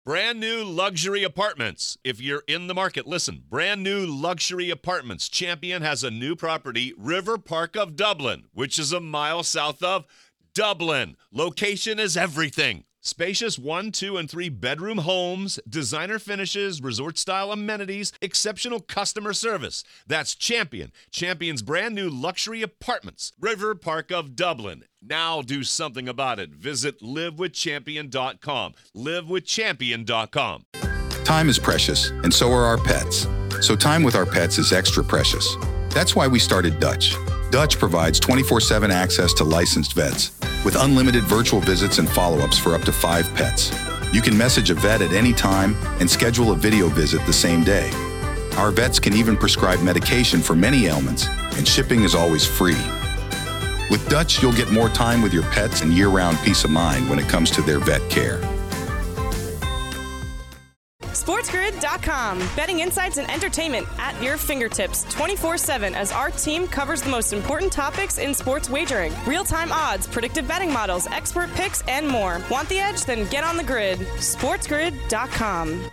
Brand new luxury apartments. If you're in the market, listen. Brand new luxury apartments. Champion has a new property, River Park of Dublin, which is a mile south of Dublin. Location is everything. Spacious 1, 2, and 3 bedroom homes, designer finishes, resort-style amenities, exceptional customer service. That's Champion. Champion's brand new luxury apartments. River Park of Dublin. Now do something about it. Visit livewithchampion.com. Livewithchampion.com. Time is precious, and so are our pets. So time with our pets is extra precious. That's why we started Dutch. Dutch provides 24/7 access to licensed vets with unlimited virtual visits and follow-ups for up to 5 pets. You can message a vet at any time and schedule a video visit the same day. Our vets can even prescribe medication for many ailments, and shipping is always free. With Dutch, you'll get more time with your pets and year-round peace of mind when it comes to their vet care. SportsGrid.com. Betting insights and entertainment at your fingertips 24/7 as our team covers the most important topics in sports wagering. Real-time odds, predictive betting models, expert picks, and more. Want the edge? Then get on the grid. SportsGrid.com.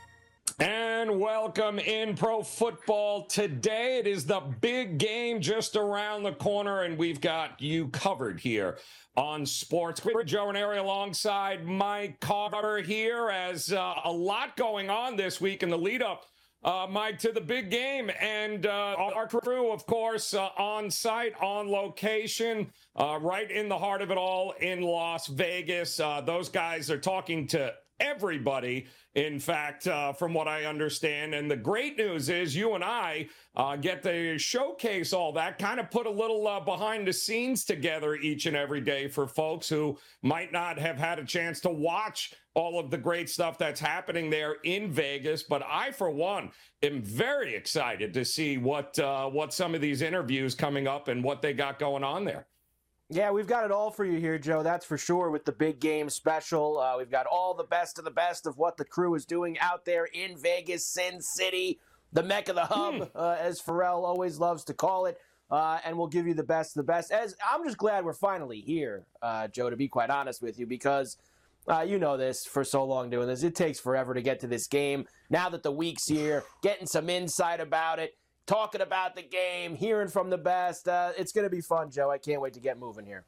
And welcome in Pro Football Today. It is the big game just around the corner, and we've got you covered here on Sports Grid. Joe Ranieri alongside Mike Carter here as a lot going on this week in the lead-up, Mike, to the big game. And our crew, of course, on site, on location, right in the heart of it all in Las Vegas. Those guys are talking to everybody, in fact, from what I understand. And the great news is you and I get to showcase all that, kind of put a little behind the scenes together each and every day for folks who might not have had a chance to watch all of the great stuff that's happening there in Vegas. But I, for one, am very excited to see what some of these interviews coming up and what they got going on there. Yeah, we've got it all for you here, Joe, that's for sure, with the big game special. We've got all the best of the best of what the crew is doing out there in Vegas, Sin City, the Mecca, the hub, as Pharrell always loves to call it. And we'll give you the best of the best. As I'm just glad we're finally here, Joe, to be quite honest with you, because you know this, for so long doing this, it takes forever to get to this game. Now that the week's here, getting some insight about it, talking about the game, hearing from the best. It's going to be fun, Joe. I can't wait to get moving here.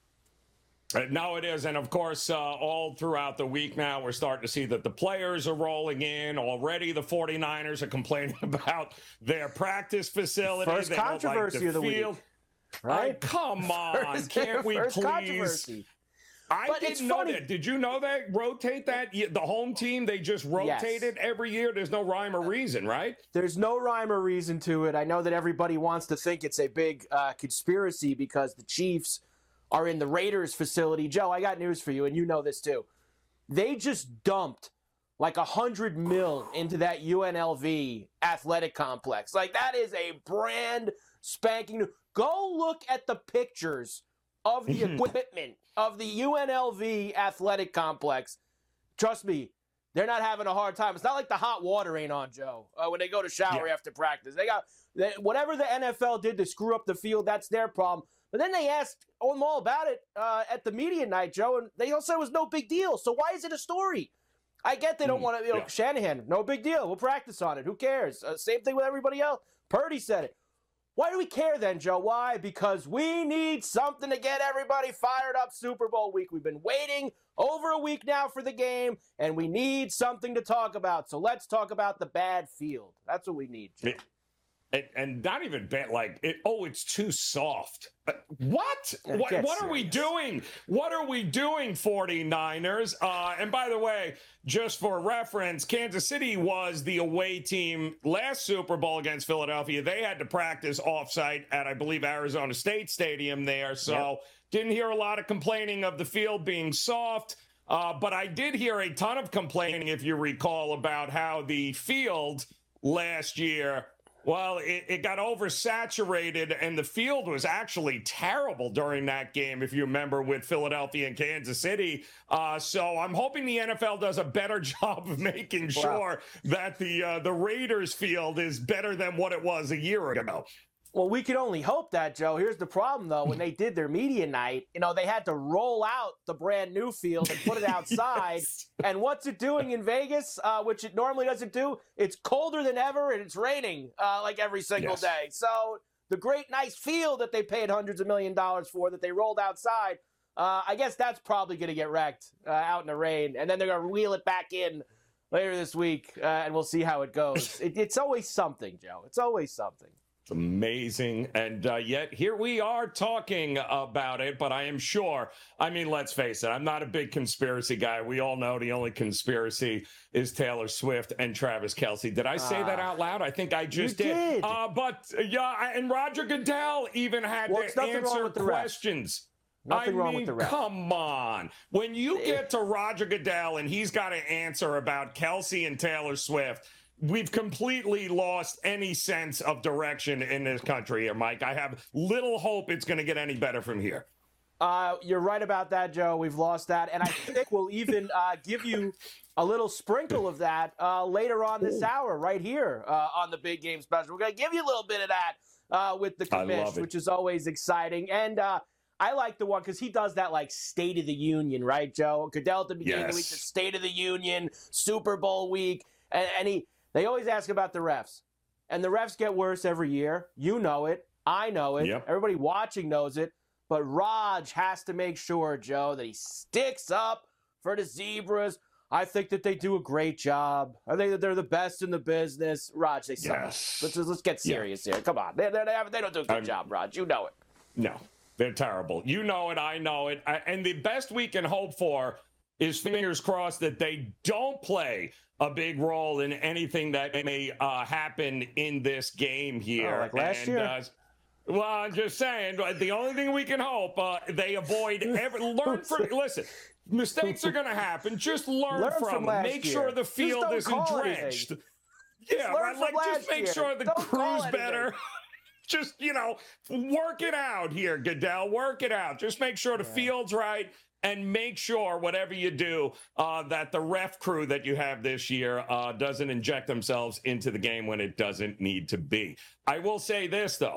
No, it is. And, of course, all throughout the week now, we're starting to see that the players are rolling in. Already the 49ers are complaining about their practice facility. First they controversy like of the field. week. Right? Come on. Can't we please? Controversy. I didn't know that. Did you know that? Rotate that? The home team, they just rotate it every year? There's no rhyme or reason, right? There's no rhyme or reason to it. I know that everybody wants to think it's a big conspiracy because the Chiefs are in the Raiders facility. Joe, I got news for you, and you know this too. They just dumped like $100 million into that UNLV athletic complex. Like, that is a brand spanking new. Go look at the pictures of the equipment of the UNLV athletic complex. Trust me, they're not having a hard time. It's not like the hot water ain't on, Joe, when they go to shower after practice. Whatever the NFL did to screw up the field, that's their problem. But then they asked them all about it at the media night, Joe, and they all said it was no big deal. So why is it a story? I get they don't want to, Shanahan, no big deal. We'll practice on it. Who cares? Same thing with everybody else. Purdy said it. Why do we care then, Joe? Why? Because we need something to get everybody fired up Super Bowl week. We've been waiting over a week now for the game, and we need something to talk about. So let's talk about the bad field. That's what we need, Joe. And not even bad, like, it's too soft. What? What are we doing? What are we doing, 49ers? And by the way, just for reference, Kansas City was the away team last Super Bowl against Philadelphia. They had to practice offsite at, I believe, Arizona State Stadium there. So didn't hear a lot of complaining of the field being soft. But I did hear a ton of complaining, if you recall, about how the field last year, well, it got oversaturated, and the field was actually terrible during that game, if you remember, with Philadelphia and Kansas City. So I'm hoping the NFL does a better job of making sure that the Raiders field is better than what it was a year ago. Well, we could only hope that, Joe. Here's the problem, though. When they did their media night, they had to roll out the brand new field and put it outside. Yes. And what's it doing in Vegas, which it normally doesn't do? It's colder than ever, and it's raining like every single day. So the great, nice field that they paid hundreds of $millions for that they rolled outside, I guess that's probably going to get wrecked out in the rain. And then they're going to wheel it back in later this week, and we'll see how it goes. It's always something, Joe. It's always something. It's amazing. And yet here we are talking about it. But I am sure, let's face it, I'm not a big conspiracy guy. We all know the only conspiracy is Taylor Swift and Travis Kelce. Did I say that out loud? I think I just did. And Roger Goodell even had to answer questions. Nothing wrong with the ref. Come on. When you get to Roger Goodell and he's got to answer about Kelce and Taylor Swift, we've completely lost any sense of direction in this country here, Mike. I have little hope it's going to get any better from here. You're right about that, Joe. We've lost that. And I think we'll even give you a little sprinkle of that later on this hour right here on the Big Game Special. We're going to give you a little bit of that with the commish, which is always exciting. And I like the one because he does that like State of the Union, right, Joe? Goodell at the beginning of the week, the State of the Union, Super Bowl week. And they always ask about the refs. And the refs get worse every year. You know it. I know it. Yep. Everybody watching knows it. But Raj has to make sure, Joe, that he sticks up for the Zebras. I think that they do a great job. I think that they're the best in the business. Raj, they suck. Let's get serious here. Come on. They don't do a good job, Raj. You know it. No, they're terrible. You know it. I know it. And the best we can hope for is, fingers crossed, that they don't play a big role in anything that may happen in this game here. Like last year. Well, I'm just saying, the only thing we can hope, they avoid listen, mistakes are going to happen. Just learn from them. Make sure the field isn't drenched. Just make sure the crew's better. Just, work it out here, Goodell. Work it out. Just make sure the field's right. And make sure, whatever you do, that the ref crew that you have this year doesn't inject themselves into the game when it doesn't need to be. I will say this, though.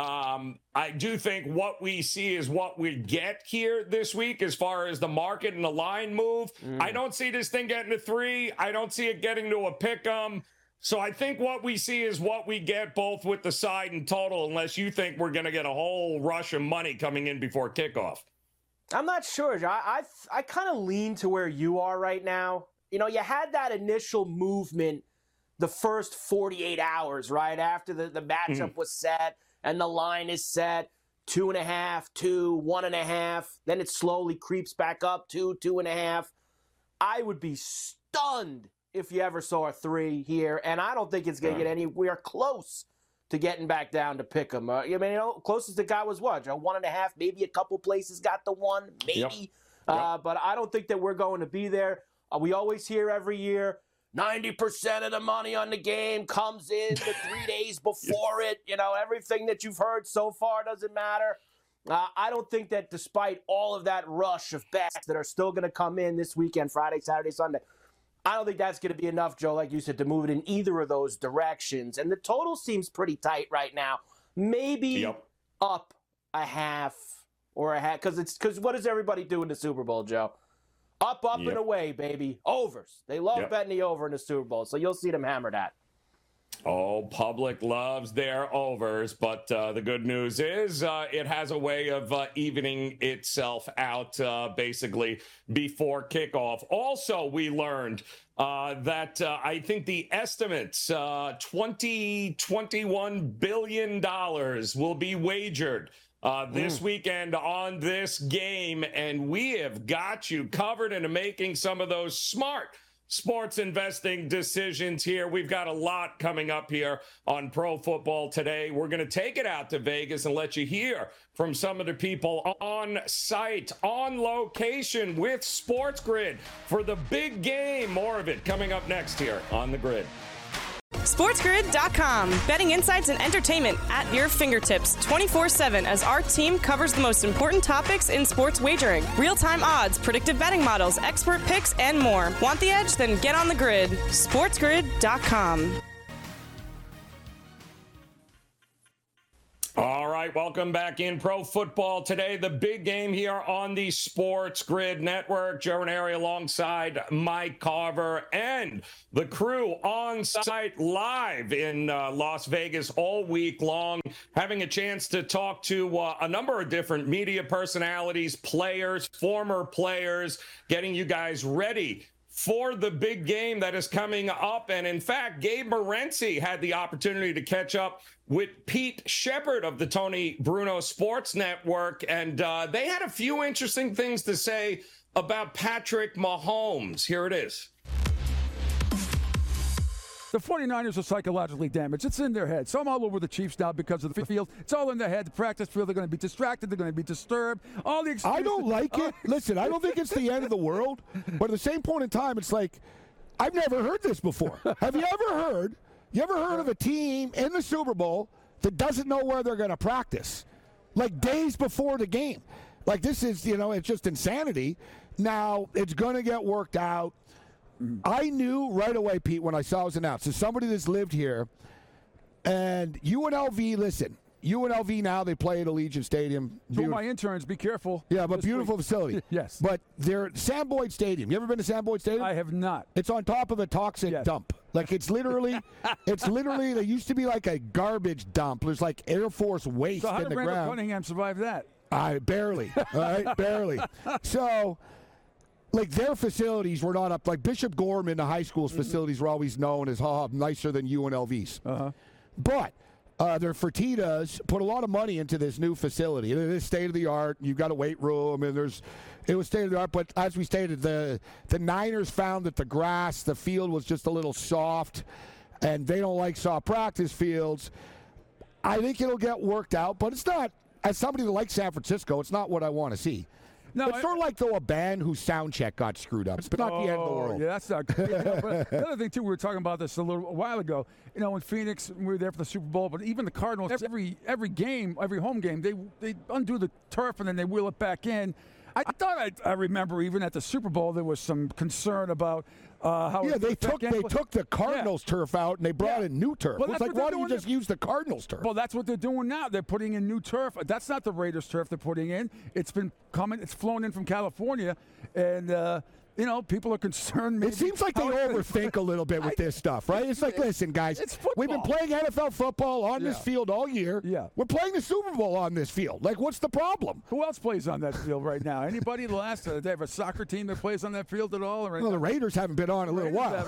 I do think what we see is what we get here this week as far as the market and the line move. I don't see this thing getting to 3. I don't see it getting to a pick-em. So I think what we see is what we get both with the side and total, unless you think we're going to get a whole rush of money coming in before kickoff. I'm not sure. I kind of lean to where you are right now. You had that initial movement the first 48 hours, right? After the matchup was set and the line is set, 2.5, 2, 1.5. Then it slowly creeps back up to 2.5. I would be stunned if you ever saw a 3 here, and I don't think it's going to get anywhere close to getting back down to pick them. Closest it got was what? 1.5, maybe a couple places got the 1, maybe. But I don't think that we're going to be there. We always hear every year, 90% of the money on the game comes in the 3 days before it. Everything that you've heard so far doesn't matter. I don't think that despite all of that rush of bets that are still going to come in this weekend, Friday, Saturday, Sunday, I don't think that's going to be enough, Joe, like you said, to move it in either of those directions. And the total seems pretty tight right now. Maybe up 0.5 or 0.5. Because what does everybody do in the Super Bowl, Joe? Up and away, baby. Overs. They love betting the over in the Super Bowl. So you'll see them hammer that. Oh, public loves their overs, but the good news is it has a way of evening itself out basically before kickoff. Also, we learned that I think the estimates, $21 billion will be wagered this weekend on this game, and we have got you covered into making some of those smart sports investing decisions here. We've got a lot coming up here on Pro Football Today. We're going to take it out to Vegas and let you hear from some of the people on site, on location with Sports Grid for the big game. More of it coming up next here on The Grid. SportsGrid.com. Betting insights and entertainment at your fingertips 24/7 as our team covers the most important topics in sports wagering. Real-time odds, predictive betting models, expert picks, and more. Want the edge? Then get on the grid. SportsGrid.com. right, welcome back in Pro Football Today. The big game here on the Sports Grid Network. Joe Ranieri alongside Mike Carver and the crew on site live in Las Vegas all week long, having a chance to talk to a number of different media personalities, players, former players, getting you guys ready for the big game that is coming up. And in fact, Gabe Morency had the opportunity to catch up with Pete Shepard of the Tony Bruno Sports Network. And they had a few interesting things to say about Patrick Mahomes. Here it is. The 49ers are psychologically damaged. It's in their head. So I'm all over the Chiefs now because of the field. It's all in their head. The practice field, they're going to be distracted. They're going to be disturbed. All the excuses. I don't like it. Listen, I don't think it's the end of the world. But at the same point in time, it's like, I've never heard this before. Have you ever heard of a team in the Super Bowl that doesn't know where they're going to practice? Like days before the game. Like this is, it's just insanity. Now, it's going to get worked out. I knew right away, Pete, when I saw it was announced. As somebody that's lived here, and UNLV, listen, UNLV now, they play at Allegiant Stadium. Two of my interns, be careful. Yeah, but beautiful facility. Yes. But they're Sam Boyd Stadium. You ever been to Sam Boyd Stadium? I have not. It's on top of a toxic dump. Like it's literally, there used to be like a garbage dump. There's like Air Force waste so how in did the Randall ground. Cunningham survive that? Barely. All right, barely. So, like their facilities were not up. Like Bishop Gorman, the high school's facilities were always known as nicer than UNLV's. But their Fertittas put a lot of money into this new facility. It is state of the art. You've got a weight room, and it was state of the art. But as we stated, the Niners found that the field was just a little soft, and they don't like soft practice fields. I think it'll get worked out, but it's not. As somebody that likes San Francisco, it's not what I want to see. No, it's sort of like, though, a band whose sound check got screwed up. It's not the end of the world. Yeah, that's not good. But the other thing, too, we were talking about this a while ago. In Phoenix, we were there for the Super Bowl, but even the Cardinals, every game, every home game, they undo the turf and then they wheel it back in. I remember even at the Super Bowl there was some concern about how. Yeah, they took the Cardinals turf out and they brought in new turf. Well, it's like, why don't you just use the Cardinals turf? Well, that's what they're doing now. They're putting in new turf. That's not the Raiders turf they're putting in. It's been coming. It's flown in from California, and people are concerned. It seems like they overthink a little bit with this stuff, right? It's like, listen, guys, we've been playing NFL football on this field all year. Yeah. We're playing the Super Bowl on this field. Like, what's the problem? Who else plays on that field right now? Anybody? They have a soccer team that plays on that field at all? Well, the Raiders haven't been on in a little while.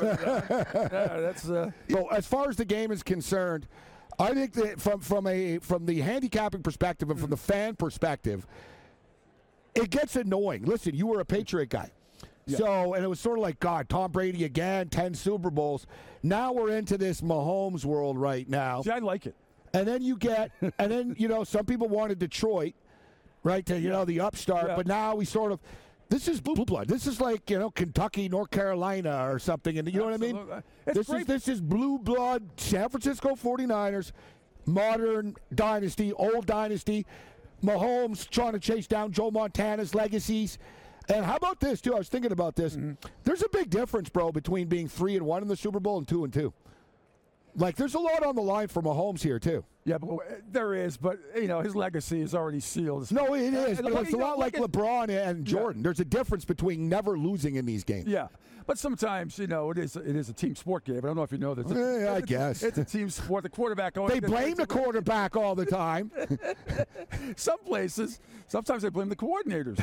Well, as far as the game is concerned, I think that from the handicapping perspective and from the fan perspective, it gets annoying. Listen, you were a Patriot guy. Yeah. So, and it was sort of like, God, Tom Brady again, 10 Super Bowls. Now we're into this Mahomes world right now. See, I like it. And then some people wanted Detroit, right, to, the upstart. Yeah. But now we this is blue blood. This is like, Kentucky, North Carolina or something. And you know what I mean? This is blue blood, San Francisco 49ers, modern dynasty, old dynasty. Mahomes trying to chase down Joe Montana's legacies. And how about this, too? I was thinking about this. Mm-hmm. There's a big difference, bro, between being 3-1 in the Super Bowl and 2-2. Like, there's a lot on the line for Mahomes here, too. Yeah, but there is. But, his legacy is already sealed. No, it is. But it's a lot like LeBron and Jordan. Yeah. There's a difference between never losing in these games. Yeah. But sometimes, it is a team sport game. I don't know if you know this. I guess. It's a team sport. The quarterback always... They blame the quarterback all the time. Some places, sometimes they blame the coordinators.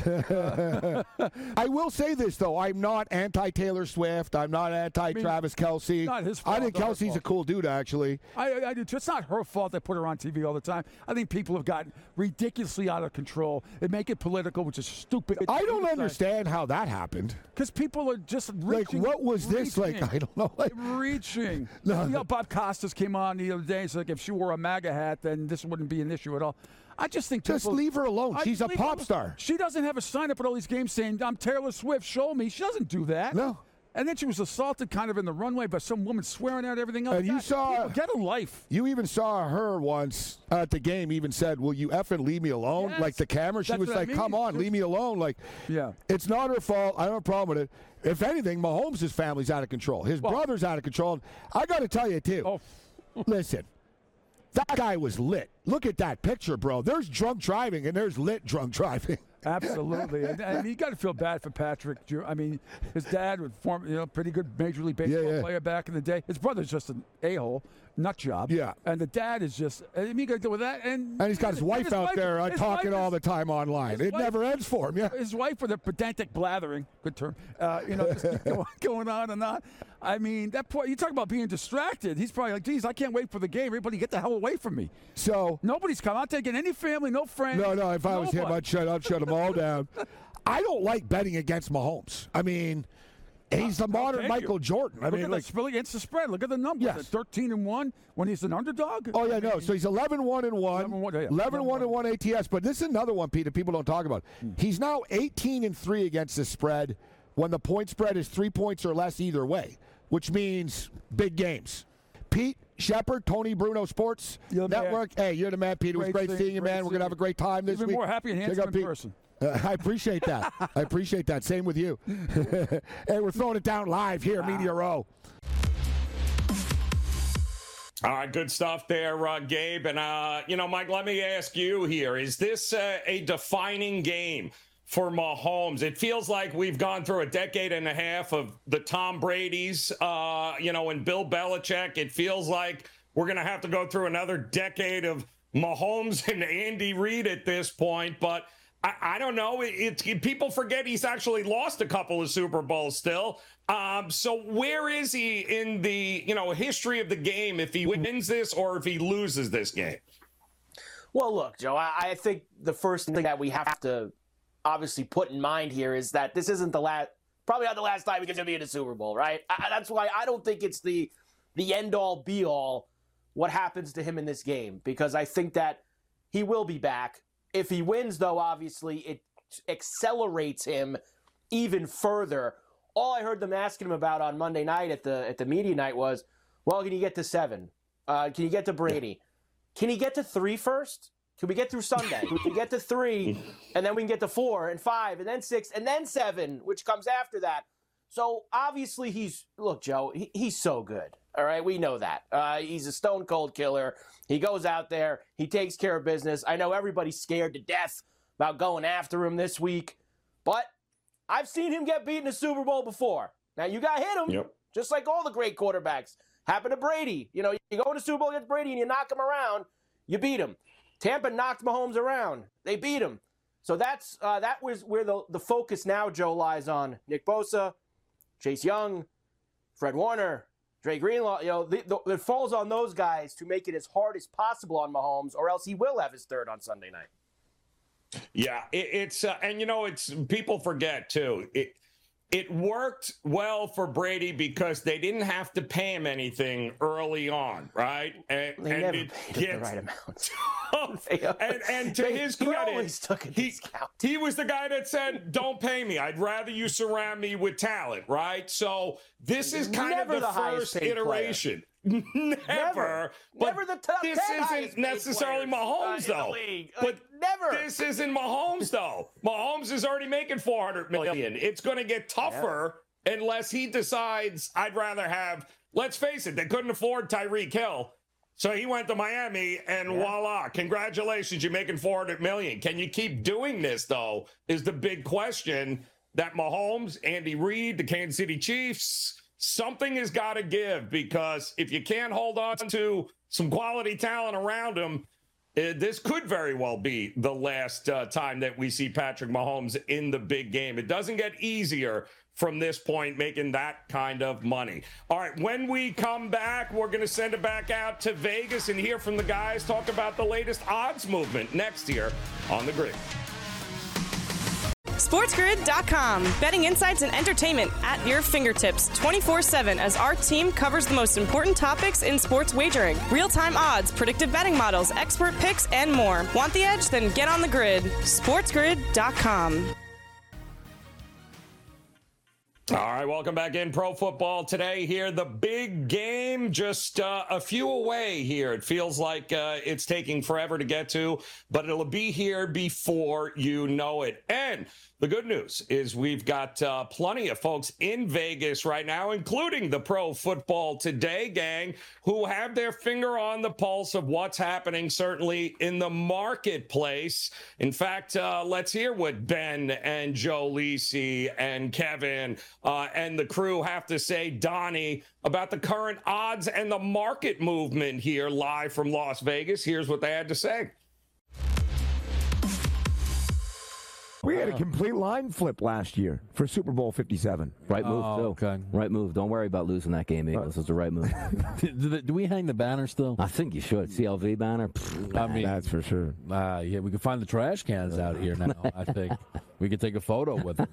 I will say this, though. I'm not anti-Taylor Swift. I'm not anti-Travis Kelce. Not his fault. I think Kelsey's a cool dude, actually. I do, too. It's not her fault they put her on TV all the time. I think people have gotten ridiculously out of control. They make it political, which is stupid. I don't understand how that happened. Because people are just reaching. Like, what was this? Like, I don't know. Like, reaching. No. Bob Costas came on the other day and said, like, if she wore a MAGA hat, then this wouldn't be an issue at all. I just think just leave her alone. She's a pop star. She doesn't have a sign up at all these games saying, I'm Taylor Swift, show me. She doesn't do that. No. And then she was assaulted kind of in the runway by some woman swearing out everything else. And you saw... Get a life. You even saw her once at the game even said, will you effing leave me alone? Yes. Like the camera. She was like, come on, leave me alone. Like, yeah, it's not her fault. I don't have a problem with it. If anything, Mahomes' family's out of control. His brother's out of control. I got to tell you, too. Oh. Listen, That guy was lit. Look at that picture, bro. There's drunk driving and there's lit drunk driving. Absolutely, and you got to feel bad for Patrick. I mean, his dad was pretty good Major League Baseball player back in the day. His brother's just an a-hole, nut job. Yeah, and the dad is just. I mean, you got to deal with that, and he's got his wife out there talking all the time online. It never ends for him. Yeah, his wife with a pedantic blathering, good term. Just going on and on. I mean, that point, you talk about being distracted. He's probably like, geez, I can't wait for the game. Everybody get the hell away from me. So nobody's coming. I'm not taking any family, no friends. No, if I was him, I'd shut them all down. I don't like betting against Mahomes. I mean, he's the modern Michael Jordan. Look at against the spread. Look at the numbers. Yes. 13-1 when he's an underdog. Oh, yeah, no. So he's 11-1-1. 11-1-1 ATS. But this is another one, Pete, that people don't talk about. He's now 18-3 against the spread when the point spread is 3 points or less either way, which means big games. Pete Shepard, Tony Bruno Sports Network. Hey, you're the man, Pete. It was great seeing you, man. We're going to have a great time this week. Even more happy and handsome in person. I appreciate that. I appreciate that. Same with you. Hey, we're throwing it down live here, Media Row. All right, good stuff there, Gabe. And, Mike, let me ask you here. Is this a defining game for Mahomes? It feels like we've gone through a decade and a half of the Tom Brady's, and Bill Belichick. It feels like we're going to have to go through another decade of Mahomes and Andy Reid at this point. But I don't know. People forget he's actually lost a couple of Super Bowls still. So where is he in the history of the game if he wins this or if he loses this game? Well, look, Joe, I think the first thing that we have to obviously put in mind here is that this isn't probably not the last time he's going to be in a Super Bowl, right? That's why I don't think it's the end-all, be-all what happens to him in this game, because I think that he will be back. If he wins, though, obviously it accelerates him even further. All I heard them asking him about on Monday night at the media night was, well, can you get to 7? Can you get to Brady? Can he get to 3 first? Can we get through Sunday? Can we get to 3, and then we can get to 4 and 5 and then 6 and then 7, which comes after that. So obviously look, Joe, he's so good. All right, we know that. He's a stone cold killer. He goes out there. He takes care of business. I know everybody's scared to death about going after him this week, but I've seen him get beat in a Super Bowl before. Now, you got to hit him, just like all the great quarterbacks. Happened to Brady. You go into Super Bowl against Brady and you knock him around, you beat him. Tampa knocked Mahomes around. They beat him. So that was where the focus now, Joe, lies on Nick Bosa, Chase Young, Fred Warner, Dre Greenlaw. It falls on those guys to make it as hard as possible on Mahomes, or else he will have his third on Sunday night. Yeah, it's people forget too. It worked well for Brady because they didn't have to pay him anything early on, right? They never paid him the right amount. and to his credit, always took a discount. He was the guy that said, "Don't pay me. I'd rather you surround me with talent." Right? So this is kind of the first iteration. Never the top this isn't necessarily Mahomes though. But never. This isn't Mahomes though. Mahomes is already making $400 million. It's going to get tougher unless he decides I'd rather have. Let's face it, they couldn't afford Tyreek Hill, so he went to Miami, and voila! Congratulations, you're making $400 million. Can you keep doing this though? Is the big question that Mahomes, Andy Reid, the Kansas City Chiefs. Something has got to give, because if you can't hold on to some quality talent around him, this could very well be the last time that we see Patrick Mahomes in the big game. It doesn't get easier from this point, making that kind of money. All right, when we come back, we're going to send it back out to Vegas and hear from the guys, talk about the latest odds movement next here on The Grid. SportsGrid.com. Betting insights and entertainment at your fingertips 24/7 as our team covers the most important topics in sports wagering. Real-time odds, predictive betting models, expert picks, and more. Want the edge? Then get on the grid. SportsGrid.com. All right, welcome back in Pro Football Today here. The big game just a few away here. It feels like it's taking forever to get to, but it'll be here before you know it. And The good news is we've got plenty of folks in Vegas right now, including the Pro Football Today gang, who have their finger on the pulse of what's happening, certainly in the marketplace. In fact, let's hear what Ben and Joe Lisi and Kevin and the crew have to say, Donnie, about the current odds and the market movement here live from Las Vegas. Here's what they had to say. We had a complete line flip last year for Super Bowl 57. Right move, too. Okay. Right move. Don't worry about losing that game, Eagles. It's the right move. Do we hang the banner still? I think you should. CLV banner? I mean, That's for sure. yeah, we can find the trash cans out here now. I think we could take a photo with them.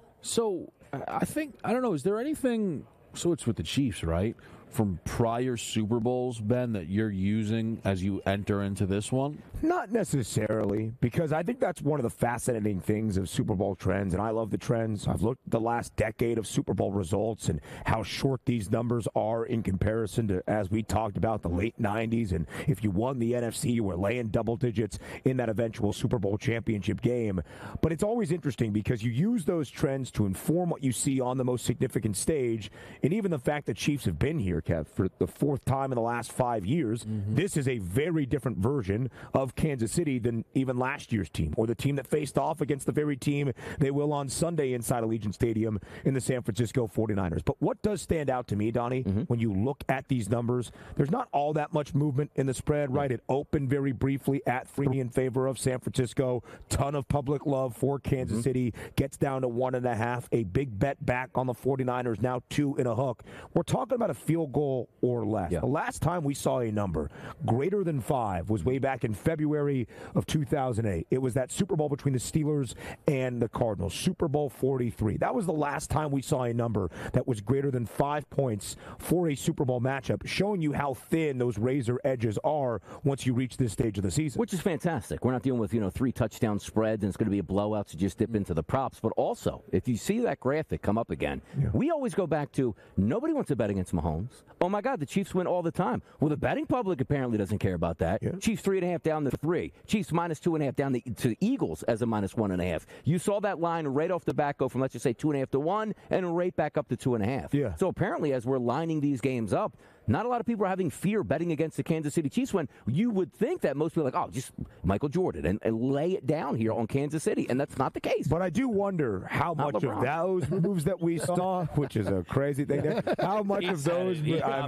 So I don't know, is there anything, so it's with the Chiefs, right? From prior Super Bowls, Ben, that you're using as you enter into this one? Not necessarily, because I think that's one of the fascinating things of Super Bowl trends, and I love the trends. I've looked at the last decade of Super Bowl results and how short these numbers are in comparison to, as we talked about, the late 90s, and if you won the NFC, you were laying double digits in that eventual Super Bowl championship game. But it's always interesting because you use those trends to inform what you see on the most significant stage, and even the fact that Chiefs have been here, Kev, for the fourth time in the last 5 years. This is a very different version of Kansas City than even last year's team, or the team that faced off against the very team they will on Sunday inside Allegiant Stadium in the San Francisco 49ers. But what does stand out to me, Donnie, when you look at these numbers, there's not all that much movement in the spread, right? It opened very briefly at 3 in favor of San Francisco. Ton of public love for Kansas City. Gets down to 1.5. A big bet back on the 49ers, now 2 in a hook. We're talking about a field goal or less. The last time we saw a number greater than 5 was way back in February of 2008. It was that Super Bowl between the Steelers and the Cardinals, Super Bowl 43. That was the last time we saw a number that was greater than 5 points for a Super Bowl matchup, showing you how thin those razor edges are once you reach this stage of the season. Which is fantastic. We're not dealing with, 3 touchdown spreads and it's going to be a blowout, so just dip into the props. But also, if you see that graphic come up again, we always go back to nobody wants to bet against Mahomes. Oh, my God, the Chiefs win all the time. Well, the betting public apparently doesn't care about that. Chiefs 3.5 down to 3. Chiefs minus 2.5 down to the Eagles as a minus 1.5. You saw that line right off the bat go from, let's just say, 2.5 to 1 and right back up to 2.5. So apparently, as we're lining these games up, not a lot of people are having fear betting against the Kansas City Chiefs when you would think that most people are like, oh, just Michael Jordan and lay it down here on Kansas City. And that's not the case. But I do wonder how much of those moves that we saw, which is a crazy thing, how much of those,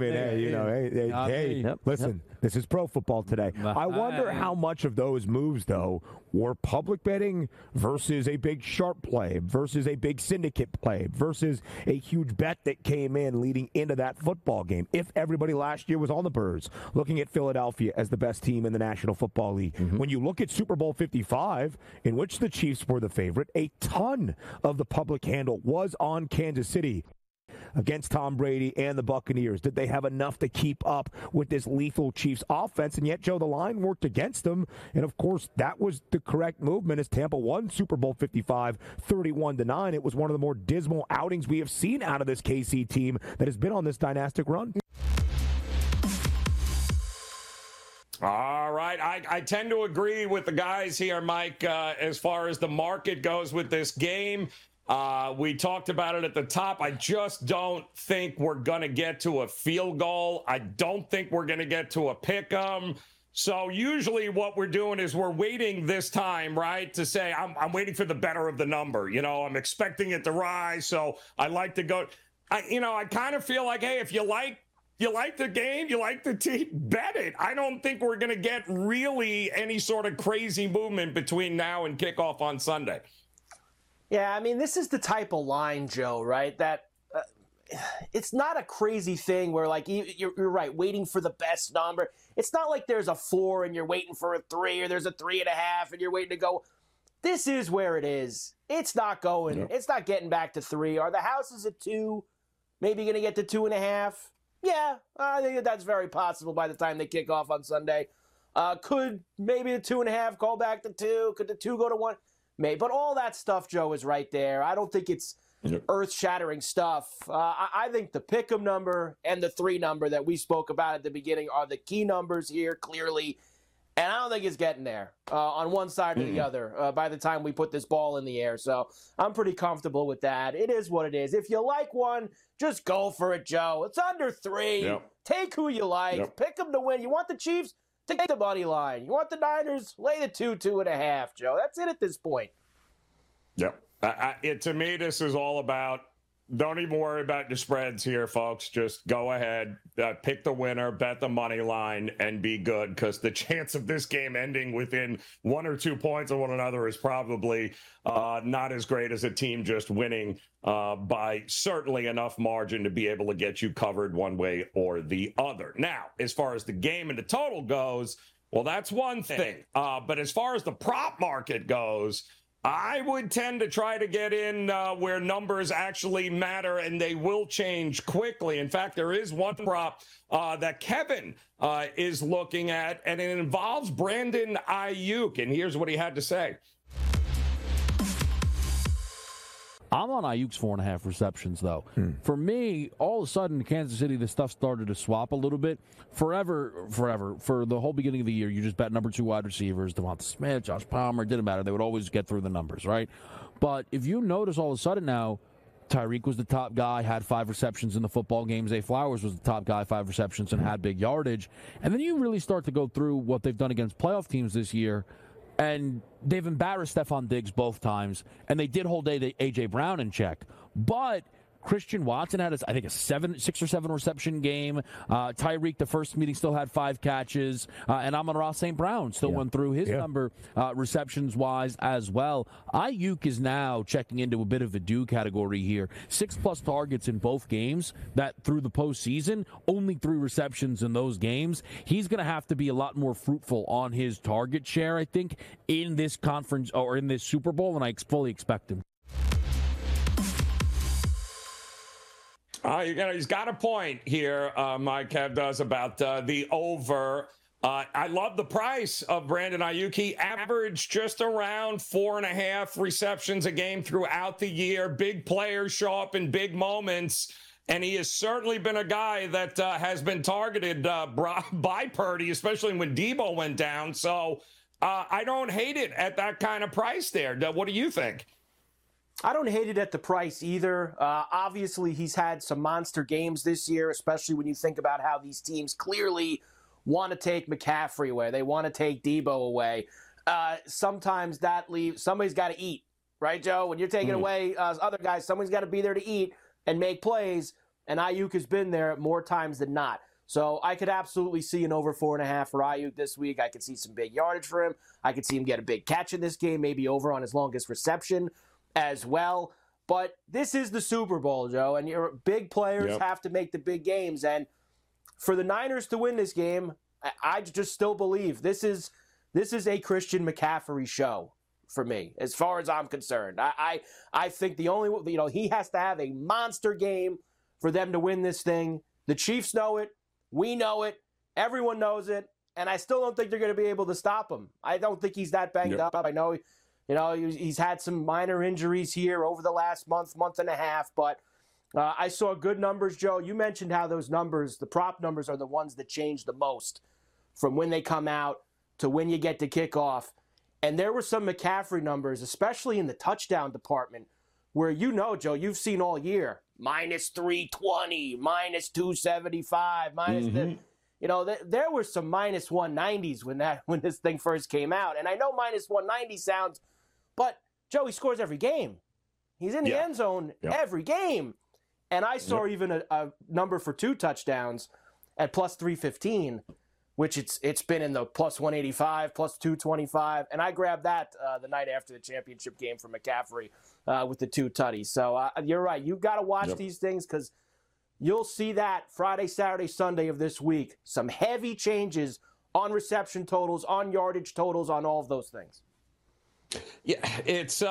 listen, this is Pro Football Today. I wonder how much of those moves, though, were public betting versus a big sharp play, versus a big syndicate play, versus a huge bet that came in leading into that football game. If everybody last year was on the birds, looking at Philadelphia as the best team in the National Football League. When you look at Super Bowl 55, in which the Chiefs were the favorite, a ton of the public handle was on Kansas City against Tom Brady and the Buccaneers. Did they have enough to keep up with this lethal Chiefs offense? And yet, Joe, the line worked against them. And, of course, that was the correct movement as Tampa won Super Bowl 55, 31-9. It was one of the more dismal outings we have seen out of this KC team that has been on this dynastic run. All right. I tend to agree with the guys here, Mike, as far as the market goes with this game. We talked about it at the top. I just don't think we're going to get to a field goal. I don't think we're going to get to a pick 'em. So usually what we're doing is we're waiting this time, right, to say I'm waiting for the better of the number. I'm expecting it to rise, so I like to go. I kind of feel like, hey, if you like the game, you like the team, bet it. I don't think we're going to get really any sort of crazy movement between now and kickoff on Sunday. Yeah, I mean, this is the type of line, Joe, right? That it's not a crazy thing where, like, you're right, waiting for the best number. It's not like there's a 4 and you're waiting for a 3, or there's a 3.5 and you're waiting to go. This is where it is. It's not going. It's not getting back to 3. Are the houses at 2? Maybe going to get to 2.5? Yeah, I think that's very possible by the time they kick off on Sunday. Could maybe the 2.5 go back to 2? Could the 2 go to 1? But all that stuff, Joe, is right there. I don't think it's earth-shattering stuff. I think the pick'em number and the 3 number that we spoke about at the beginning are the key numbers here, clearly. And I don't think it's getting there on one side or the other by the time we put this ball in the air. So I'm pretty comfortable with that. It is what it is. If you like one, just go for it, Joe. It's under 3. Yep. Take who you like. Yep. Pick them to win. You want the Chiefs? Take the money line. You want the Niners? Lay the 2.5, Joe. That's it at this point. Yep. To me, this is all about, don't even worry about the spreads here, folks. Just go ahead, pick the winner, bet the money line, and be good, because the chance of this game ending within 1 or 2 points of one another is probably not as great as a team just winning by certainly enough margin to be able to get you covered one way or the other. Now, as far as the game and the total goes, well, that's one thing. But as far as the prop market goes, I would tend to try to get in where numbers actually matter, and they will change quickly. In fact, there is one prop that Kevin is looking at, and it involves Brandon Ayuk. And here's what he had to say. I'm on Ayuk's 4.5 receptions, though. For me, all of a sudden, in Kansas City, the stuff started to swap a little bit. Forever, for the whole beginning of the year, you just bet number 2 wide receivers, Devonta Smith, Josh Palmer, didn't matter. They would always get through the numbers, right? But if you notice all of a sudden now, Tyreek was the top guy, had 5 receptions in the football game. Zay Flowers was the top guy, 5 receptions, and had big yardage. And then you really start to go through what they've done against playoff teams this year. And they've embarrassed Stephon Diggs both times, and they did hold A.J. Brown in check. But Christian Watson had, I think, a 6 or 7 reception game. Tyreek, the first meeting, still had 5 catches. And Amon-Ra St. Brown still went through his number receptions-wise as well. Ayuk is now checking into a bit of a do category here. 6+ targets in both games that through the postseason, only 3 receptions in those games. He's going to have to be a lot more fruitful on his target share, I think, in this conference or in this Super Bowl, and I fully expect him. He's got a point here, Mike Kev does, about the over. I love the price of Brandon Ayuk. He averaged just around 4.5 receptions a game throughout the year. Big players show up in big moments, and he has certainly been a guy that has been targeted by Purdy, especially when Debo went down. So I don't hate it at that kind of price there. What do you think? I don't hate it at the price either. Obviously, he's had some monster games this year, especially when you think about how these teams clearly want to take McCaffrey away. They want to take Debo away. Sometimes that leaves – somebody's got to eat, right, Joe? When you're taking away other guys, someone's got to be there to eat and make plays, and Ayuk has been there more times than not. So I could absolutely see an over 4.5 for Ayuk this week. I could see some big yardage for him. I could see him get a big catch in this game, maybe over on his longest reception as well. But this is the Super Bowl, Joe, and your big players have to make the big games. And for the Niners to win this game, I just still believe this is a Christian McCaffrey show for me, as far as I'm concerned. I think the only, he has to have a monster game for them to win this thing. The Chiefs know it. We know it. Everyone knows it. And I still don't think they're going to be able to stop him. I don't think he's that banged up. I know he's had some minor injuries here over the last month and a half, but I saw good numbers, Joe. You mentioned how those numbers, the prop numbers, are the ones that change the most from when they come out to when you get to kickoff. And there were some McCaffrey numbers, especially in the touchdown department, where Joe, you've seen all year, minus 320, minus 275, minus there were some minus 190s when this thing first came out. And I know minus 190 sounds, but Joe, he scores every game. He's in the end zone every game. And I saw even a number for 2 touchdowns at plus 315, which it's been in the plus 185, plus 225. And I grabbed that the night after the championship game for McCaffrey with the 2 tutties. So you're right. You've got to watch these things because you'll see that Friday, Saturday, Sunday of this week. Some heavy changes on reception totals, on yardage totals, on all of those things. Yeah, it's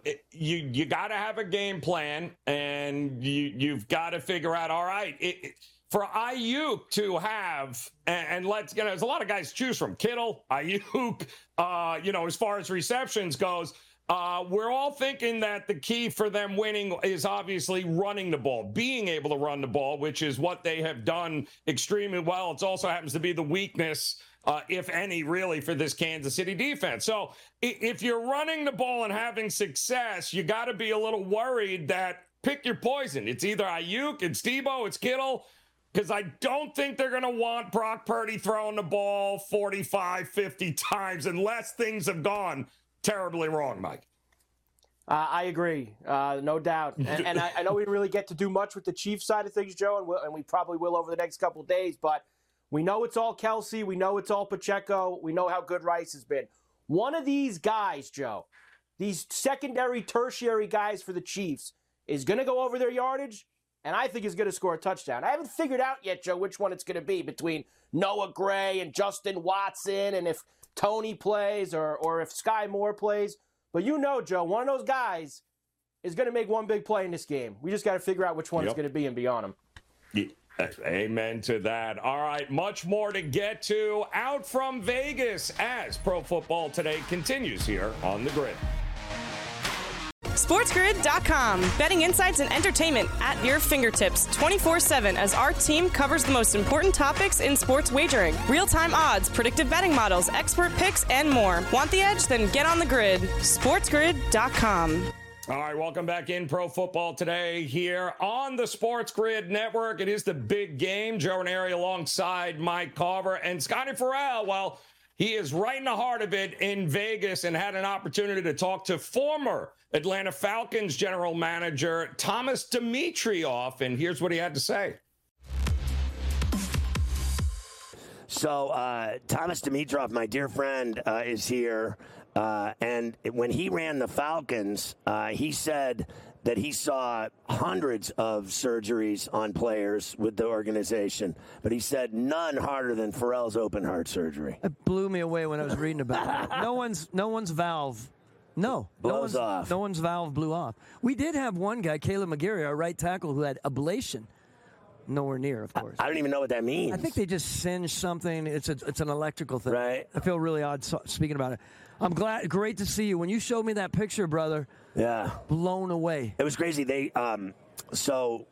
you got to have a game plan, and you've got to figure out. All right, for Ayuk to have, and there's a lot of guys to choose from. Kittle, Ayuk, as far as receptions goes. We're all thinking that the key for them winning is obviously running the ball, being able to run the ball, which is what they have done extremely well. It also happens to be the weakness, if any, really, for this Kansas City defense. So if you're running the ball and having success, you got to be a little worried that pick your poison. It's either Ayuk, it's Debo, it's Kittle, because I don't think they're going to want Brock Purdy throwing the ball 45, 50 times unless things have gone terribly wrong, Mike. I agree, no doubt. And I know we didn't really get to do much with the Chiefs side of things, Joe, and we probably will over the next couple of days, but we know it's all Kelsey. We know it's all Pacheco. We know how good Rice has been. One of these guys, Joe, these secondary, tertiary guys for the Chiefs is going to go over their yardage, and I think is going to score a touchdown. I haven't figured out yet, Joe, which one it's going to be between Noah Gray and Justin Watson, and if Tony plays or if Sky Moore plays. But you know, Joe, one of those guys is going to make one big play in this game. We just got to figure out which one it's going to be and be on him. Yeah. Amen to that. All right, much more to get to out from Vegas as Pro Football Today continues here on The Grid. SportsGrid.com. Betting insights and entertainment at your fingertips 24/7 as our team covers the most important topics in sports wagering. Real-time odds, predictive betting models, expert picks, and more. Want the edge? Then get on the grid. SportsGrid.com. All right, welcome back in Pro Football Today here on the Sports Grid Network. It is the big game. Joe Ranieri alongside Mike Carver and Scotty Farrell. Well, he is right in the heart of it in Vegas and had an opportunity to talk to former Atlanta Falcons general manager Thomas Dimitroff, and here's what he had to say. So Thomas Dimitroff, my dear friend, is here. And when he ran the Falcons, he said that he saw hundreds of surgeries on players with the organization, but he said none harder than Pharrell's open heart surgery. It blew me away when I was reading about it. No one's valve. No one's valve blew off. We did have one guy, Caleb McGarry, our right tackle, who had ablation. Nowhere near, of course. I don't even know what that means. I think they just singed something. It's an electrical thing. Right. I feel really odd speaking about it. I'm glad. Great to see you. When you showed me that picture, brother. Yeah. Blown away. It was crazy. They so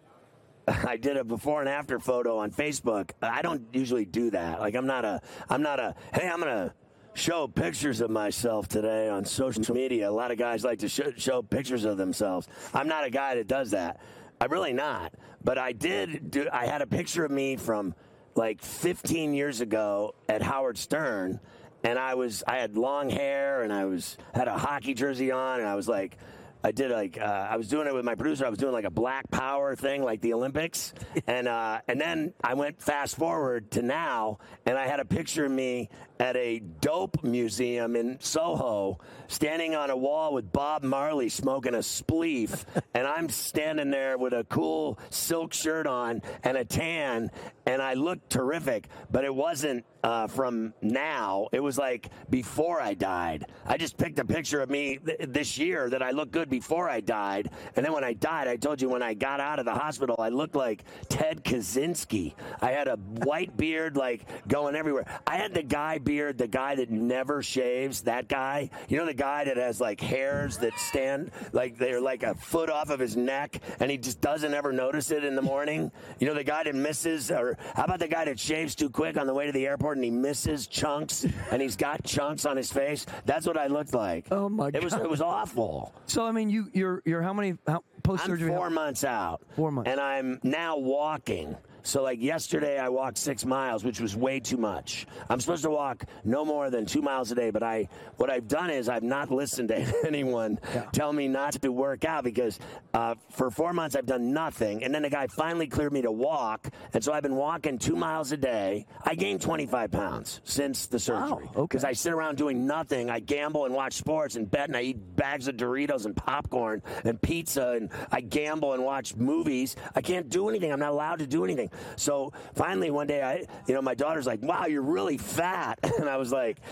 I did a before and after photo on Facebook. I don't usually do that. Like I'm not a hey, I'm gonna show pictures of myself today on social media. A lot of guys like to show pictures of themselves. I'm not a guy that does that. I'm really not. But I had a picture of me from like 15 years ago at Howard Stern, and I had long hair and I had a hockey jersey on, and I was like, I was doing it with my producer. I was doing like a Black Power thing, like the Olympics. And then I went fast forward to now, and I had a picture of me at a dope museum in Soho, standing on a wall with Bob Marley smoking a spleef. And I'm standing there with a cool silk shirt on and a tan, and I looked terrific. But it wasn't from now. It was like before I died. I just picked a picture of me this year that I looked good before I died. And then when I died, I told you when I got out of the hospital, I looked like Ted Kaczynski. I had a white beard, like going everywhere. I had the beard, the guy that never shaves, that guy. You know, the guy that has like hairs that stand like they're like a foot off of his neck, and he just doesn't ever notice it in the morning. You know, the guy that misses, or how about the guy that shaves too quick on the way to the airport and he misses chunks, and he's got chunks on his face? That's what I looked like. Oh my God. It was awful. So I mean, you're how many post-surgery? I'm 4 months out. 4 months. And I'm now walking. So like yesterday I walked 6 miles, which was way too much. I'm supposed to walk no more than 2 miles a day, but what I've done is I've not listened to anyone tell me not to work out, because for 4 months I've done nothing. And then the guy finally cleared me to walk. And so I've been walking 2 miles a day. I gained 25 pounds since the surgery. Because I sit around doing nothing. I gamble and watch sports and bet, and I eat bags of Doritos and popcorn and pizza, and I gamble and watch movies. I can't do anything. I'm not allowed to do anything. So finally one day, my daughter's like, wow, you're really fat. And I was like,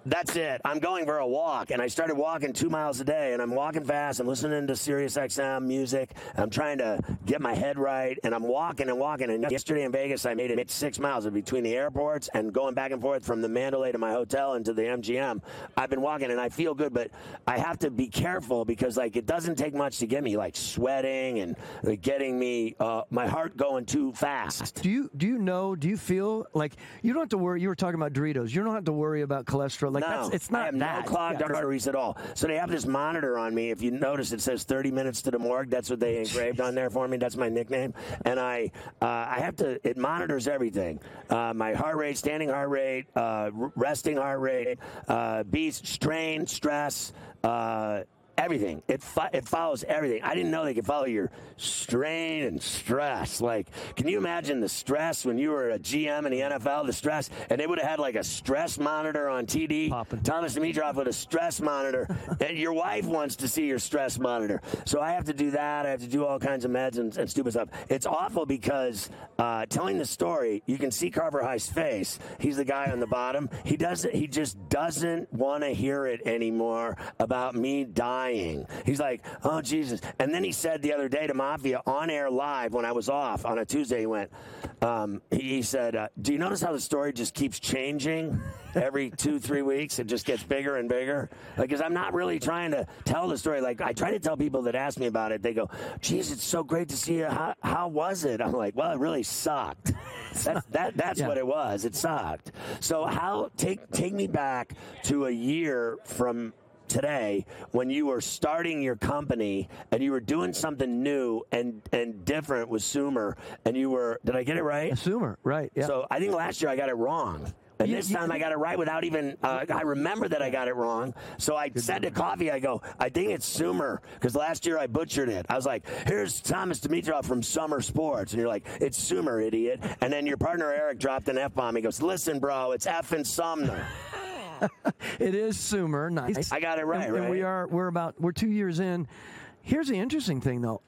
that's it. I'm going for a walk, and I started walking 2 miles a day, and I'm walking fast. I'm listening to Sirius XM music. I'm trying to get my head right, and I'm walking and walking. And yesterday in Vegas, I made it 6 miles between the airports and going back and forth from the Mandalay to my hotel and to the MGM. I've been walking, and I feel good, but I have to be careful because, like, it doesn't take much to get me, like, sweating and getting me, my heart going too fast. Do you feel like you don't have to worry? You were talking about Doritos. You don't have to worry about cholesterol. Like, no, it's not I have that. no clogged arteries at all. So they have this monitor on me. If you notice, it says 30 minutes to the morgue. That's what they engraved on there for me. That's my nickname. And I have to, it monitors everything. My heart rate, standing heart rate, resting heart rate, beats, strain, stress, everything. It follows everything. I didn't know they could follow your strain and stress. Like, can you imagine the stress when you were a GM in the NFL, the stress? And they would have had like a stress monitor on TD. Thomas Dimitroff with a stress monitor. And your wife wants to see your stress monitor. So I have to do that. I have to do all kinds of meds and stupid stuff. It's awful because telling the story, you can see Carver High's face. He's the guy on the bottom. He just doesn't want to hear it anymore about me dying. He's like, oh, Jesus. And then he said the other day to Mafia on air live when I was off on a Tuesday, he went, he said, do you notice how the story just keeps changing every 2-3 weeks? It just gets bigger and bigger. Like, because I'm not really trying to tell the story. Like, I try to tell people that ask me about it. They go, geez, it's so great to see you. How was it? I'm like, well, it really sucked. That's what it was. It sucked. So take me back to a year from today when you were starting your company and you were doing something new and different with Sumer, and you were, did I get it right? Sumer, right, yeah. So I think last year I got it wrong. And this time I got it right without even, I remember that I got it wrong. So I said to Coffee, I go, I think it's Sumer, because last year I butchered it. I was like, here's Thomas Dimitroff from Summer Sports. And you're like, it's Sumer, idiot. And then your partner Eric dropped an F-bomb. He goes, listen, bro, it's Effin' Sumner. It is Sumer. Nice. I got it right, and right? We're 2 years in. Here's the interesting thing, though.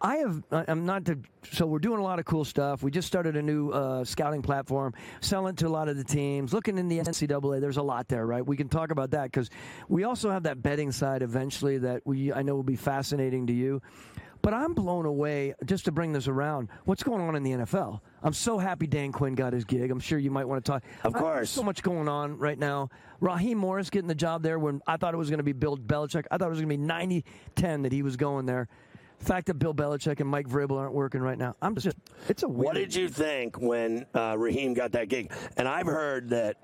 So we're doing a lot of cool stuff. We just started a new scouting platform, selling to a lot of the teams, looking in the NCAA. There's a lot there, right? We can talk about that because we also have that betting side eventually that I know will be fascinating to you. But I'm blown away, just to bring this around, what's going on in the NFL. I'm so happy Dan Quinn got his gig. I'm sure you might want to talk. Of course. There's so much going on right now. Raheem Morris getting the job there when I thought it was going to be Bill Belichick. I thought it was going to be 90-10 that he was going there. The fact that Bill Belichick and Mike Vrabel aren't working right now, it's a weird. What did you think when Raheem got that gig? And I've heard that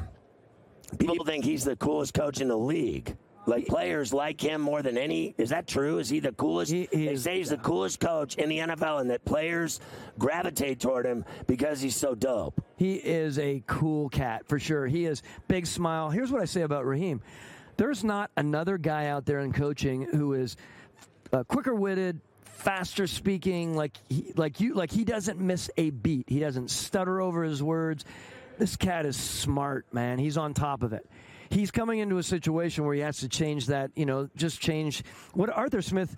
people think he's the coolest coach in the league. Like, players like him more than any. Is that true? Is he the coolest? They say he's the coolest coach in the NFL and that players gravitate toward him because he's so dope. He is a cool cat, for sure. He is big smile. Here's what I say about Raheem. There's not another guy out there in coaching who is quicker-witted, faster speaking, like he doesn't miss a beat. He doesn't stutter over his words. This cat is smart, man. He's on top of it. He's coming into a situation where he has to change that, just change what Arthur Smith,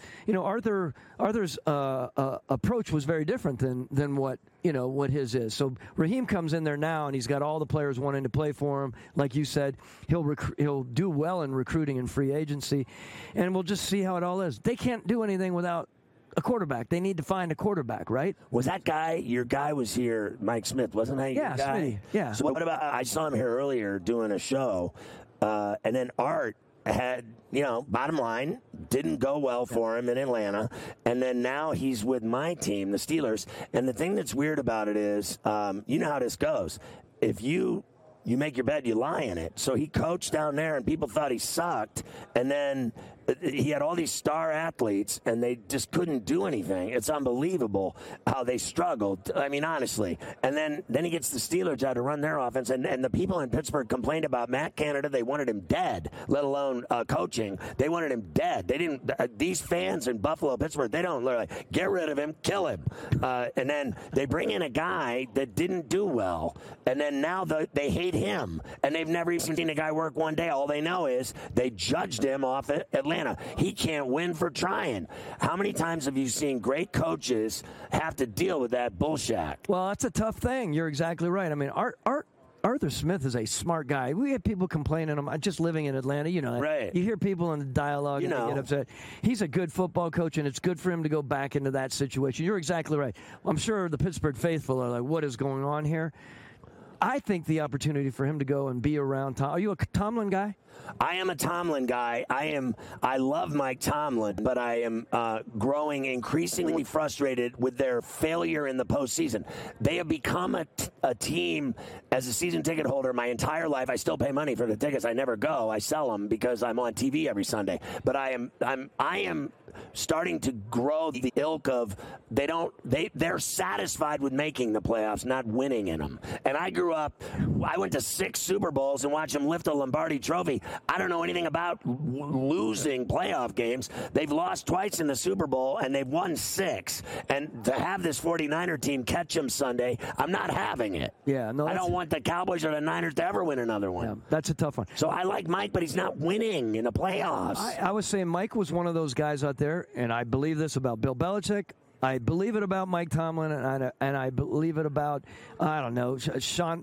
Arthur's approach was very different than what his is. So Raheem comes in there now and he's got all the players wanting to play for him. Like you said, he'll do well in recruiting and free agency, and we'll just see how it all is. They can't do anything without a quarterback. They need to find a quarterback, right? Was that guy, your guy was here, Mike Smith, wasn't that your guy? Smitty, yeah. So what about, I saw him here earlier doing a show, and then Art had, bottom line, didn't go well for him in Atlanta, and then now he's with my team, the Steelers, and the thing that's weird about it is, you know how this goes. If you make your bed, you lie in it. So he coached down there, and people thought he sucked, and then he had all these star athletes, and they just couldn't do anything. It's unbelievable how they struggled. I mean, honestly. And then he gets the Steelers job to run their offense, and the people in Pittsburgh complained about Matt Canada. They wanted him dead, let alone coaching. They wanted him dead. They didn't. These fans in Buffalo, Pittsburgh, they don't like, get rid of him, kill him. And then they bring in a guy that didn't do well, and then now they hate him, and they've never even seen a guy work one day. All they know is they judged him off at Atlanta. He can't win for trying. How many times have you seen great coaches have to deal with that bullshit? Well, that's a tough thing. You're exactly right. I mean, Art Arthur Smith is a smart guy. We have people complaining. I'm just living in Atlanta. You know that. Right. You hear people in the dialogue and they get upset. He's a good football coach, and it's good for him to go back into that situation. You're exactly right. I'm sure the Pittsburgh faithful are like, what is going on here? I think the opportunity for him to go and be around Tom. Are you a Tomlin guy? I am a Tomlin guy. I love Mike Tomlin, but I am growing increasingly frustrated with their failure in the postseason. They have become a team. As a season ticket holder my entire life, I still pay money for the tickets. I never go. I sell them because I'm on TV every Sunday. But I am starting to grow the ilk of they're satisfied with making the playoffs, not winning in them. And I grew up. I went to 6 Super Bowls and watched them lift a Lombardi Trophy. I don't know anything about losing playoff games. They've lost twice in the Super Bowl, and they've won 6. And to have this 49er team catch them Sunday, I'm not having it. Yeah, no, I don't want the Cowboys or the Niners to ever win another one. Yeah, that's a tough one. So I like Mike, but he's not winning in the playoffs. I was saying Mike was one of those guys out there, and I believe this about Bill Belichick. I believe it about Mike Tomlin, and I believe it about, I don't know, Sean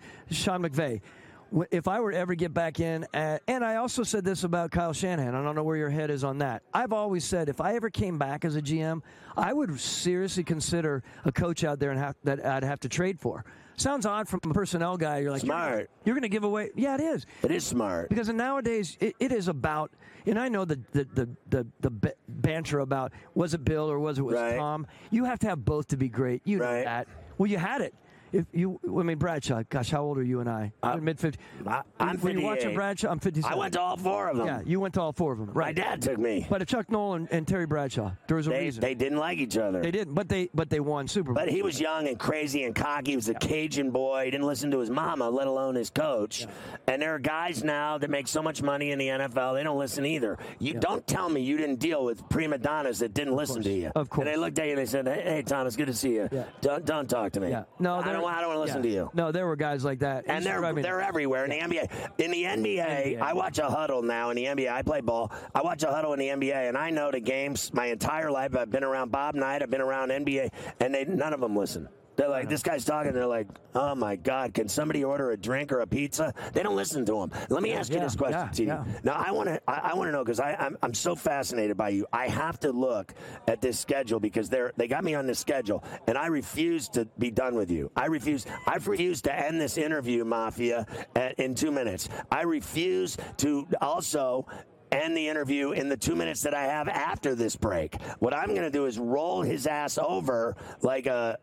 McVay. If I were to ever get back in, and I also said this about Kyle Shanahan. I don't know where your head is on that. I've always said if I ever came back as a GM, I would seriously consider a coach out there that I'd have to trade for. Sounds odd from a personnel guy. You're like, smart. You're going to give away. Yeah, it is. It is smart. Because nowadays, it is about, and I know the banter about, was it Bill or was it Tom? You have to have both to be great. You know that. Well, you had it. Bradshaw, gosh, how old are you and I? Mid-50s. I'm 58. When you're watching Bradshaw, I'm 57. I went to all 4 of them. Yeah, you went to all 4 of them. Right. My dad took me. But Chuck Noll and Terry Bradshaw, there was a reason. They didn't like each other. They didn't, but they won Super Bowl. But he was young and crazy and cocky. He was a Cajun boy. He didn't listen to his mama, let alone his coach. Yeah. And there are guys now that make so much money in the NFL, they don't listen either. Don't tell me you didn't deal with prima donnas that didn't listen to you. Of course. And they looked at you and they said, hey Thomas, good to see you. Yeah. Don't talk to me. Yeah. No, I don't want to listen to you. No, there were guys like that. And they're everywhere in the NBA. In the NBA, I watch a huddle now in the NBA. I play ball. I watch a huddle in the NBA, and I know the games my entire life. I've been around Bob Knight. I've been around NBA, and none of them listen. They're like, this guy's talking. They're like, oh, my God, can somebody order a drink or a pizza? They don't listen to him. Let me ask you this question, T. Now, I want to know, because I'm so fascinated by you. I have to look at this schedule because they got me on this schedule, and I refuse to be done with you. I've refused to end this interview, Mafia, in 2 minutes. I refuse to also end the interview in the 2 minutes that I have after this break. What I'm going to do is roll his ass over like a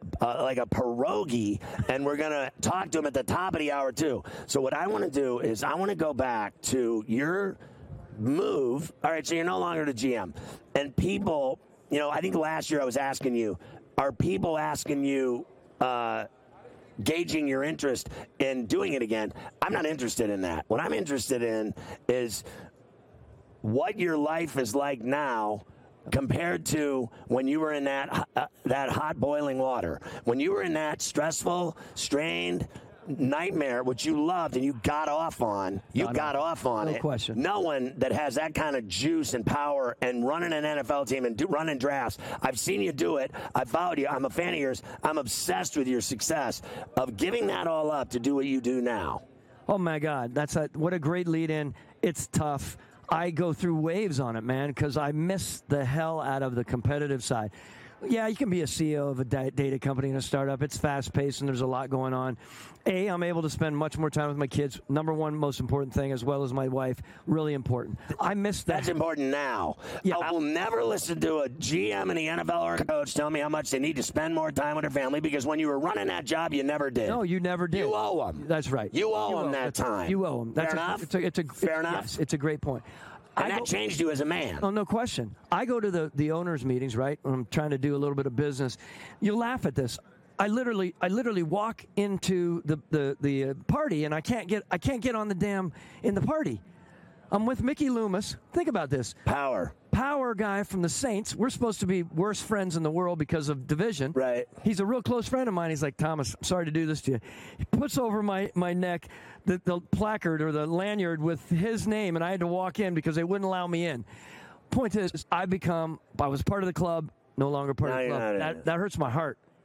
pierogi, and we're going to talk to him at the top of the hour too. So what I want to do is I want to go back to your move. All right, so you're no longer the GM. And people, I think last year I was asking you, are people asking you, gauging your interest in doing it again? I'm not interested in that. What I'm interested in is what your life is like now compared to when you were in that hot boiling water, when you were in that stressful, strained nightmare, which you loved and you got off on. You got off on it. No question. No one that has that kind of juice and power and running an NFL team and running drafts. I've seen you do it. I followed you. I'm a fan of yours. I'm obsessed with your success of giving that all up to do what you do now. Oh, my God. What a great lead in. It's tough. I go through waves on it, man, because I miss the hell out of the competitive side. Yeah, you can be a CEO of a data company and a startup. It's fast-paced, and there's a lot going on. I'm able to spend much more time with my kids. Number one most important thing, as well as my wife, really important. I miss that. That's important now. Yeah. I will never listen to a GM in the NFL or a coach tell me how much they need to spend more time with their family, because when you were running that job, you never did. No, you never did. You owe them. That's right. You owe them that time. You owe them. Fair enough? Fair enough? Yes, it's a great point. And that changed you as a man. Oh, no question. I go to the owners' meetings, right? When I'm trying to do a little bit of business. You laugh at this. I literally walk into the party, and I can't get on in the party. I'm with Mickey Loomis. Think about this. Power guy from the Saints. We're supposed to be worst friends in the world because of division. Right. He's a real close friend of mine. He's like, Thomas, I'm sorry to do this to you. He puts over my neck the placard or the lanyard with his name, and I had to walk in because they wouldn't allow me in. Point is, I was part of the club, no longer part of the club. That hurts my heart.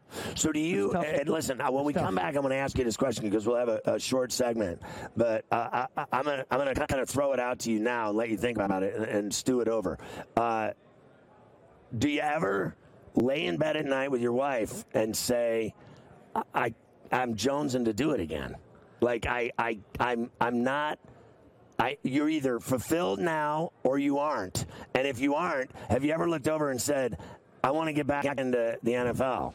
So do you, and listen, when we come back, I'm going to ask you this question because we'll have a short segment, but I'm going to kind of throw it out to you now and let you think about it and stew it over. Do you ever lay in bed at night with your wife and say, I'm jonesing to do it again? Like I'm not. You're either fulfilled now or you aren't. And if you aren't, have you ever looked over and said, I want to get back into the NFL?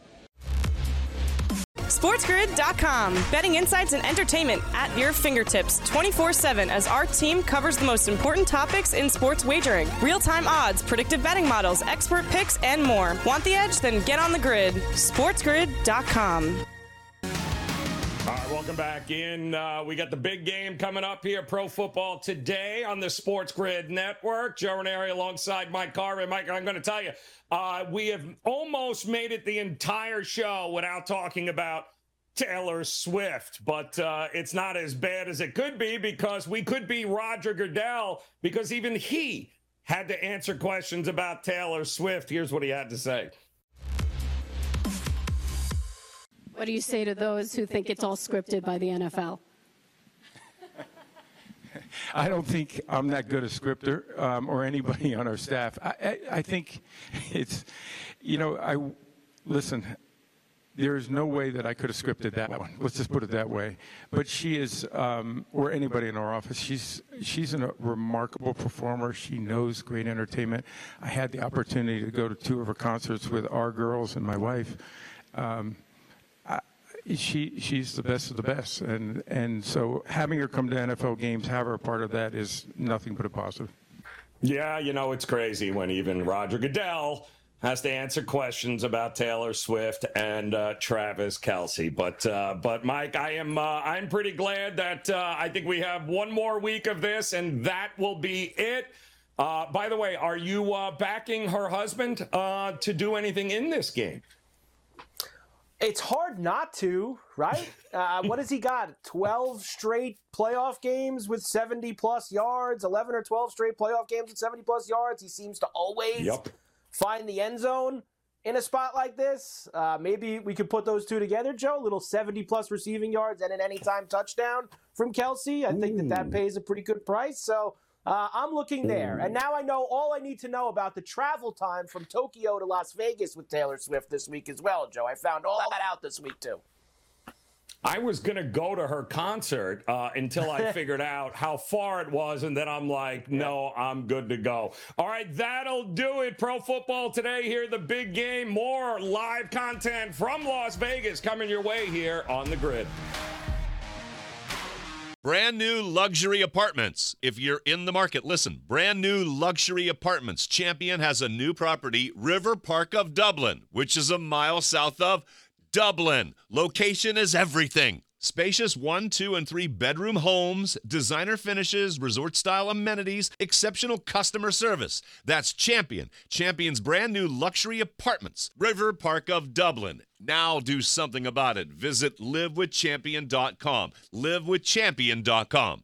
SportsGrid.com. Betting insights and entertainment at your fingertips 24/7 as our team covers the most important topics in sports wagering. Real-time odds, predictive betting models, expert picks, and more. Want the edge? Then get on the grid. SportsGrid.com. All right, welcome back in. We got the big game coming up here, Pro Football Today on the Sports Grid Network. Joe Ranieri alongside Mike Carver. Mike, I'm going to tell you, we have almost made it the entire show without talking about Taylor Swift, but it's not as bad as it could be because we could be Roger Goodell because even he had to answer questions about Taylor Swift. Here's what he had to say. What do you say to those who think it's all scripted by the NFL? I don't think I'm that good a scripter or anybody on our staff. I think it's, listen, there is no way that I could have scripted that one. Let's just put it that way. But she is, or anybody in our office, she's a remarkable performer. She knows great entertainment. I had the opportunity to go to 2 of her concerts with our girls and my wife. She's the best of the best, and so having her come to NFL games, have her a part of that is nothing but a positive. Yeah, it's crazy when even Roger Goodell has to answer questions about Taylor Swift and Travis Kelce. But Mike, I'm pretty glad that I think we have one more week of this, and that will be it. By the way, are you backing her husband to do anything in this game? It's hard not to, right? What has he got? 12 straight playoff games with 70-plus yards, 11 or 12 straight playoff games with 70-plus yards. He seems to always find the end zone in a spot like this. Maybe we could put those two together, Joe. A little 70-plus receiving yards and an anytime touchdown from Kelce. I think that pays a pretty good price. So I'm looking there. And now I know all I need to know about the travel time from Tokyo to Las Vegas with Taylor Swift this week as well, Joe. I found all that out this week, too. I was going to go to her concert until I figured out how far it was, and then I'm like, no, I'm good to go. All right, that'll do it. Pro Football Today here, the big game. More live content from Las Vegas coming your way here on The Grid. Brand new luxury apartments. If you're in the market, listen. Brand new luxury apartments. Champion has a new property, River Park of Dublin, which is a mile south of Dublin. Location is everything. Spacious 1, 2, and 3 bedroom homes, designer finishes, resort-style amenities, exceptional customer service. That's Champion. Champion's brand new luxury apartments. River Park of Dublin. Now do something about it. Visit livewithchampion.com. livewithchampion.com.